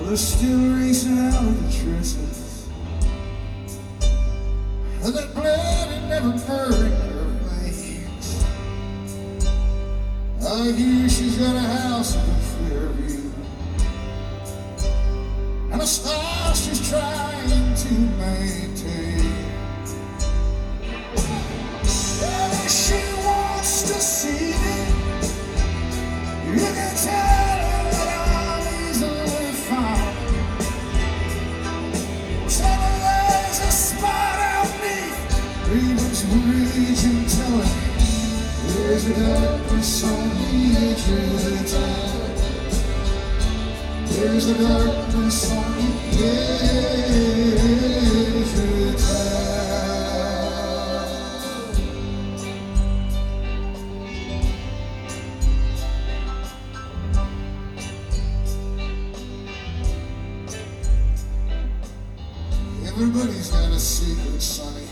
They're still racing out of the trenches, and that blood had never burned her veins. I hear she's got a house in Fairview, and a style she's trying to maintain. And she wants to see me. You can tell her that I'm easily found. Tell her there's a spot out beneath Raven's rage, and tell her there's a darkness on the edge of the town. There's a darkness on the edge of the town. Everybody's got a secret, Sonny.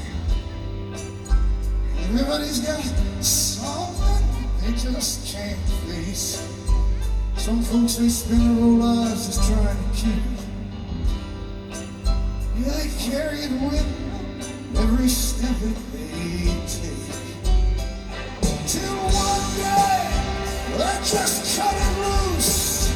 Everybody's got something they just can't face. Some folks, they spend their whole lives just trying to keep it. Yeah, they carry it with them every step that they take. Till one day, they just cut it loose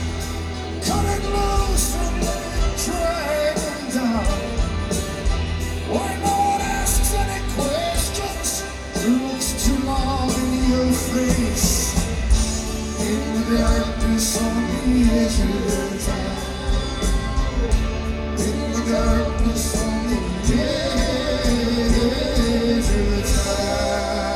and let it drag them down. Where no one asks any questions, looks too long in your face. In the darkness on the edge of the town. In the darkness on the edge of the town.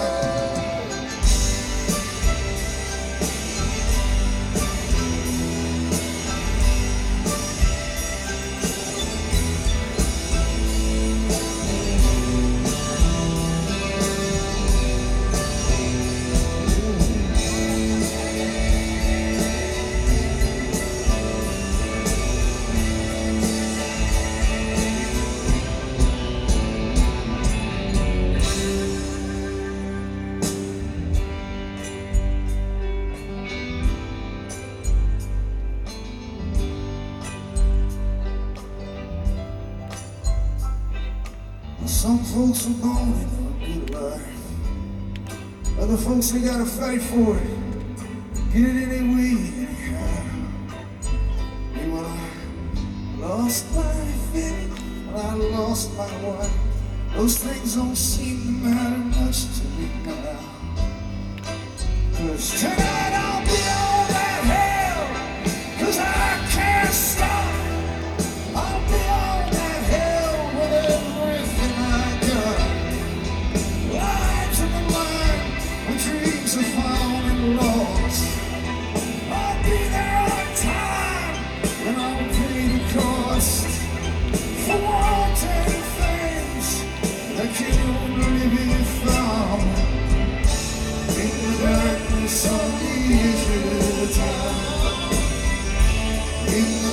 Some folks are born into a good life. Other folks, they gotta fight for it. Get it any way, anyhow. And when I lost my faith, when I lost my wife, those things don't seem to matter much to me now. 'Cause tonight I'll be on that hell, 'cause I can't stop. I'll be on that hell with everything I got. Line to the line, when dreams are found and lost. I'll be there on time, and I'll pay the cost for wanting things that can only be found in the darkness of the edge of the town. In